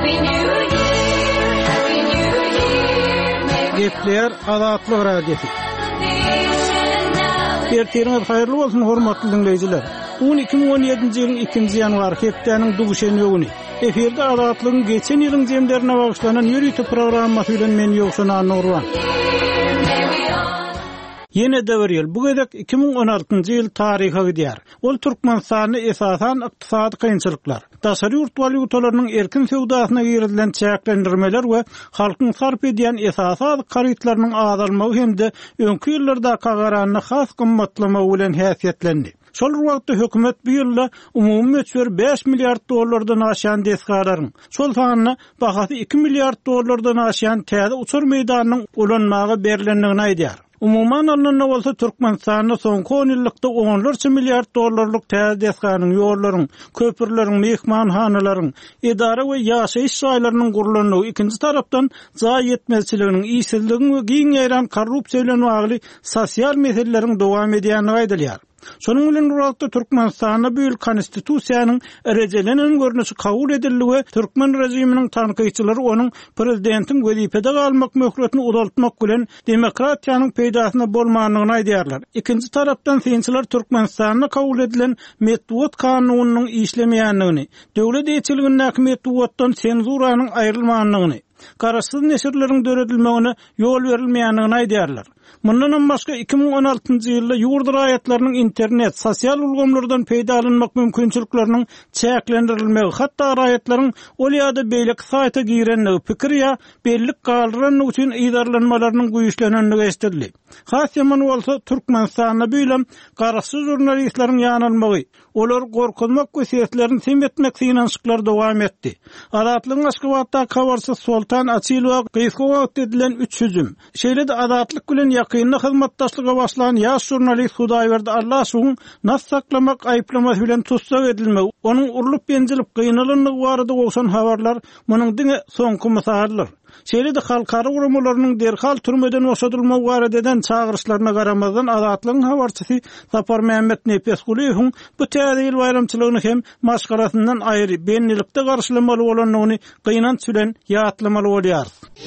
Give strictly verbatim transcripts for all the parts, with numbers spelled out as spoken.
Gepler Azatlyk Radiosu. Ertirňiz haýyrly bolsun hormatly dinleýijiler. Bugün iki bin on ýedinji ýylyň ikinji ýanwar hepdeniň duguşany öwüni. Eferde Azatlygyň geçen ýylyň jemlerine bagyşlanan ýürüýte programmasy bilen men ýokşana Nurwan. Yine de bir yıl. Bu gedek iki bin on altıncı yıl tarihe gidýär. Ol Türkmenistany esasan ykdysady kynçylyklar, daşary ýurt walutalarının erkin sewdasyna girilen çäklendirmeler we halkyň sarp edýän esasy garytlarynyň azalmagy hemde öňkü ýyllarda kagaranyny has gymmatlama bilen häsiýetlendi. Şol wagtda hökümet bu ýylda umumy möçber beş milliard dollardan aşan desgalaryň, şol sanyny bahasy iki milliard dollardan aşan täze uçur meýdanynyň ulanmagy berilendigini aýdýar. Umuman alnanda bolsa Türkmenistanyň soňky on ýyllykda onlarça milliard dollarlyk täze desganyň, ýollaryň, köpürleriň, mehmanhanalaryň, idara we ýaşaýyş şaýlarynyň gurulanyny, ikinji tarapdan zaý ýetmezçiliginiň, işsizligiň we giň ýaýran korrupsiýa bilen bagly sosial meseleleriň dowam edýänligi aýdylýar. Şonuň bilen wagtda Türkmenistanyň büyük konstitusiýanyň erejelenen görnüşi kabul edildi we Türkmen rejiminiň tanqyçylary onuň prezidentin wezipede galmak möhletini uzaltmak bilen demokratiýanyň peýdasyna bolmanyny aýdýarlar. Ikinji tarapdan synçylar Türkmenistanyň kabul edilen Medwot kanunynyň işlemeýänligini, döwlet ýetçiliginiň Medwotdan senzuranyň aýrylmanyny, garaşsyz neşirleriň döredilmegine ýol berilmeýänligini aýdýarlar. Mundan başga iki bin on altıncı ýylda ýurt raýatlarynyň internet, sosial ulgamlardan peýda alynmak mümkinçilikleriniň çäklendirilmegi, hatda raýatlaryň ol ýa-da beýlik saýta girenligi, pikir ýa bellik galdyranlyk üçin idarlanmalarynyň güýçlenenligi estirli. Has ýaman bolsa Türkmenistanyň büýlem garaşsyz jurnalistleriň ýanylmagy, olar gorkunmak gösterlerini semetmek synanşyklar dowam etdi. Azatlygyň Aşgabatda kabarsyz Sultan Açylow Gysgowa edilen üç hüjüm. Şeýle-de azatlyk bilen ýakynly hyzmatdaşlyga başlanan ýaş jurnalist Hudaýberdi Allaşowyň nas saklamak aýplamasy bilen tutsak edilmegi, onuň urulup benjilip gynalanyny barada bolsan habarlar munyň diňe soňky mysallar. Şeýle-de halkara urumlarynyň derhal türmeden boşadylmagy barada eden çağırışlaryna garamazdan Azatlygyň habarçysy Sapar Mehmet Nepesguliýow bu täze ýyl bayramçylygyny hem maşgalasyndan aýry benlilikde garşylamaly bolanyny gynanç bilen ýatlamaly bolýar.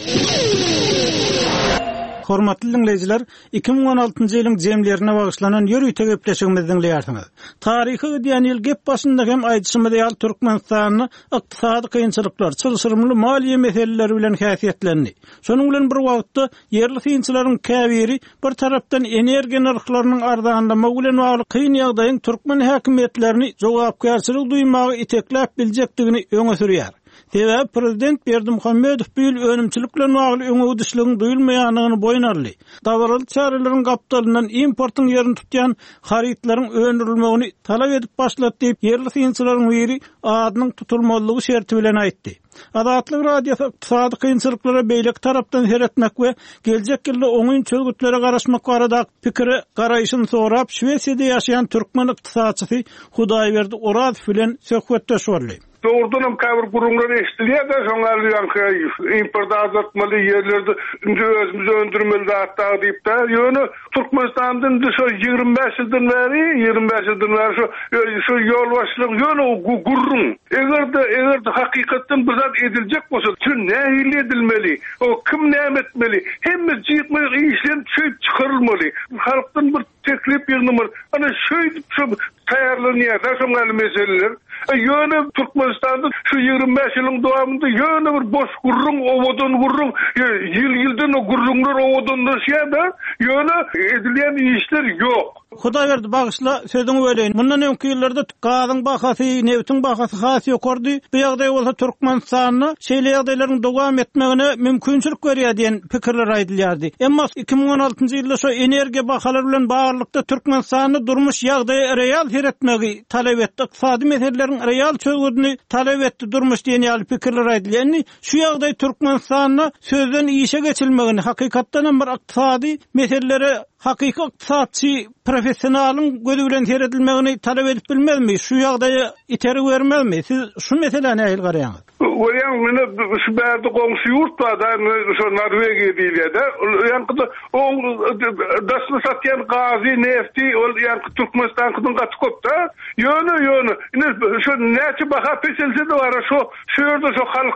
Hormatly dinleyijiler, iki bin on altıncı ýylyň jemlerine bagyşlanan ýürüýte gepleşigimizi dinleýärsiňiz. Taryhy diýen ýyl gep başynda hem aýdyşymyzy ýal Türkmenistanyň ykdysady kynçylyklar, çylşyrymly maliýe meseleleri bilen häsiýetlendi. Şonuň bilen bir wagtda ýerli synçylaryň käbiri bir tarapdan energiýa narhlarynyň arzanlamagy bilen bagly kyn ýagdaýyň Türkmen häkimetlerini jogapkärçilik duýmagy itekläp biljekdigini öňe sürýär. Sebäbi prezident Berdimuhammedow bu ýyl önümçilik bilen bagly öňe gidişligiň duýulmaýanyny boýnarly. Dawaral çaralaryň gapdalyndan importyň ýerini tutýan harytlaryň öndürilmegini talap edip başlatdy diýip ýerli synçylaryň biri adynyň tutulmalylygy şerti bilen aýtdy. Azatlyk radiosu ykdysady kynçylyklara beýlik tarapdan heretmek we geljek ýylda oňun çölgütlere garaşmak barada pikiri garaýyşyny sorap Şwesiýede ýaşaýan türkmen ykdysadçysy Hudaýberdi Orazow bilen söhbetdeşýärler. Doğrudan kabir kurumları eşitliyor da sonra yankı import azaltmalı yerlerde özümüzü öndürmeli hatta deyip de yönü Türkmenistan'dan da şu yirmi beş yıldan beri yirmi beş yıldan beri şu, şu yol başlık yönü gurrun. Eğer de, eğer de hakikaten bizat edilecek olsa tüm ne hile edilmeli, o kim ne etmeli, hem de cihitmeyi işlem şey çıkarılmalı. Halktan bir teklif bir numara. Hani şöyle şu tayarlanıyor da sonra meseleler. Yönü Türkmenistan'da şu yirmi beş yılın devamında yönü bir boş gurrun, ovadan gurrun, yıl yıldan o gurrunlar ovadan nasıl da yönü edilen işler yok. Hudaýberdi bagyşla sözüňi böleýin. Mundan öňki ýyllarda gazyň bahasy, neftiň bahasy has ýokardy. Bu ýagdaý bolsa Türkmenistanyň şeýle ýagdaýlaryň dowam etmegine mümkinçilik berýär diýen pikirler aýdylýardy. Emma iki bin on altıncı ýylda şu energiýa bahalary bilen baglykda Türkmenistanyň durmuş ýagdaýy real heretmegi talap etdi. Ykdysady meseleleriň real çözgüdini talap etdi durmuş diýen ýaly pikirler aýdylýar. Şu ýagdaý Türkmenistanyň sözden işe geçilmegini, hakykatdan bir ykdysady meselelere hakiki ykdysatçy professionalyň gözü bilen heredilmegini talap edip bilmezmi? Şu ýagdaýa iteri bermezmi? Siz şu meseleni nähil garaýaňyz? Oyan mene şu bärde goňşy ýurt bar da şu Norwegiýa diýilýär. Ýa-ni o daşly satýan gazy, nefti, ol ýa-ni Türkmenistanyň gaty da. Ýöne ýöne. Ine şu näçe baha peselse de bar şu şu ýerde şu halk